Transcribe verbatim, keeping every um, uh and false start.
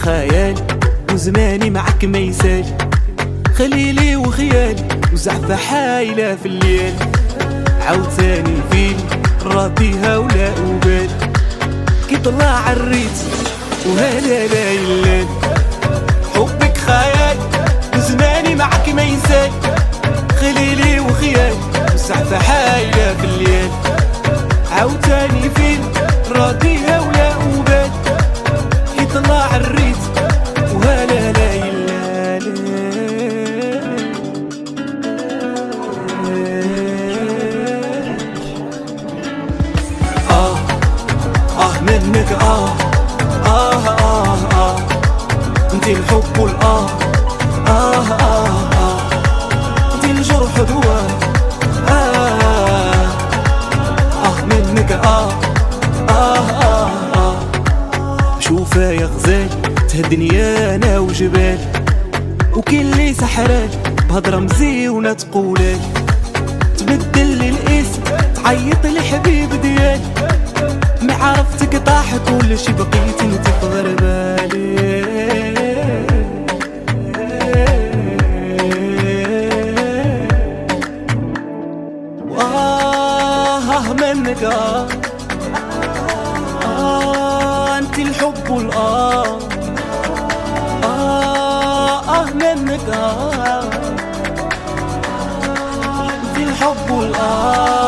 خيالي وزماني معك ما يسالي، خليلي وخيالي وزعفة حايلة في الليل، عاوتاني فيني راضيها ولا أبالي، كي طلع الريت وهلا ليل حبك خيالي وزماني معك ما ينسالي، خليلي وخيالي وزعفة حايلة في الليل، عاوتاني فيني راضيها ولا أبالي، كي طلع الريت وهلا ليل. آه آه منك آه آه آه آه انتي الحب والآه آه آه آه انتي الجرح دواء آه آه منك آه آه آه آه شوفها يا غزال تهدني انا وجبال، وكل لي سحران بهضرة مزيونة تقولالي، تبدل لي الاسم تعيط لي حبيب ديالي، ما عرفتك طاح كل شي بقيت انت في غربالي. واه منك آه آه انت الحب والآه آه آه منك آه انت الحب والآه